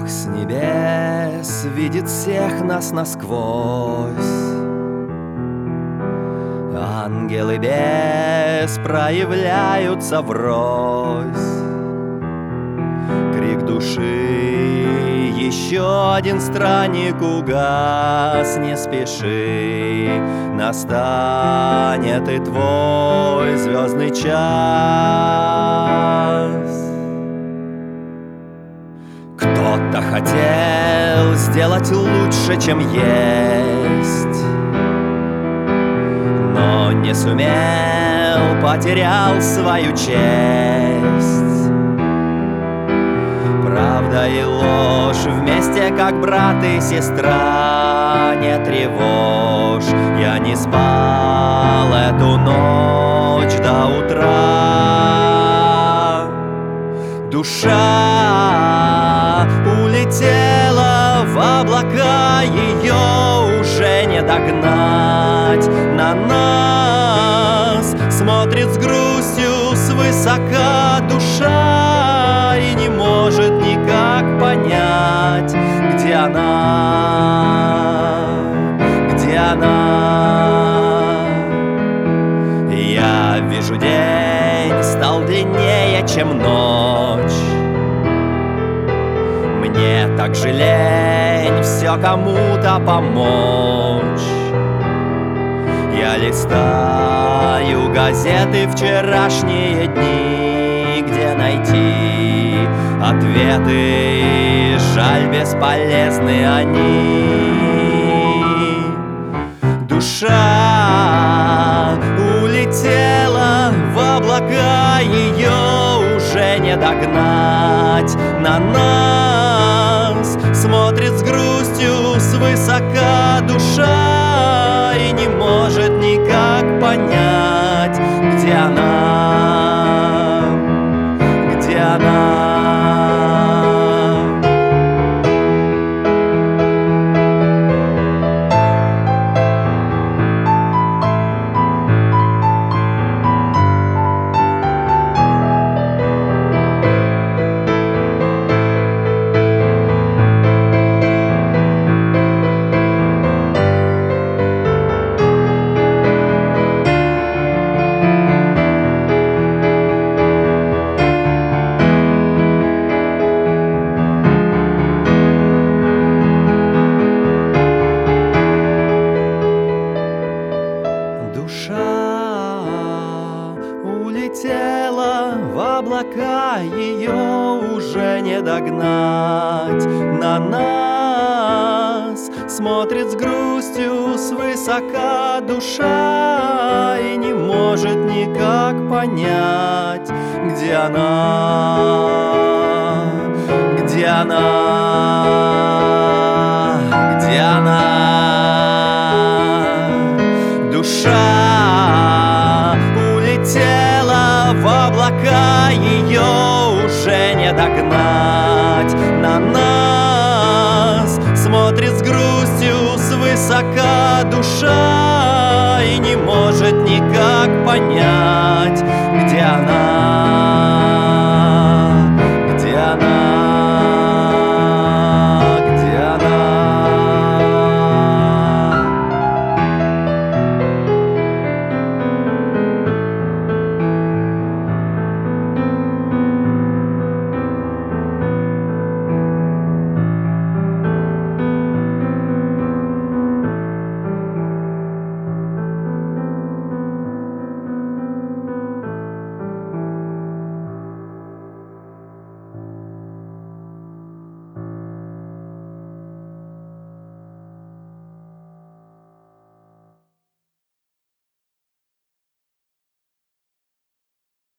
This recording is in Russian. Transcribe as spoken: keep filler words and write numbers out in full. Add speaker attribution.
Speaker 1: Бог с небес видит всех нас насквозь. Ангелы без проявляются врозь. Крик души, еще один странник угас. Не спеши, настанет и твой звездный час. Кто-то хотел сделать лучше, чем есть, но не сумел, потерял свою честь. Правда и ложь вместе, как брат и сестра. Не тревожь, я не спал эту ночь до утра. Душа улетела в облака, ее уже не догнать. На нас смотрит с грустью свысока душа и не может никак понять, где она, где она. Я вижу, день стал длиннее, чем ночь. Мне так же лень все кому-то помочь. Я листаю газеты вчерашние дни, где найти ответы, жаль, бесполезны они. Душа улетела в облака, ее уже не догнать. На нас смотрит с грустью свысока душа и не может никак понять, где она, где она. Душа улетела в облака, ее уже не догнать. На нас смотрит с грустью свысока душа и не может никак понять, где она, где она, где она. Душа улетела в облака, ее уже не догнать. На нас смотрит с грустью свысока душа и не может никак понять, где она.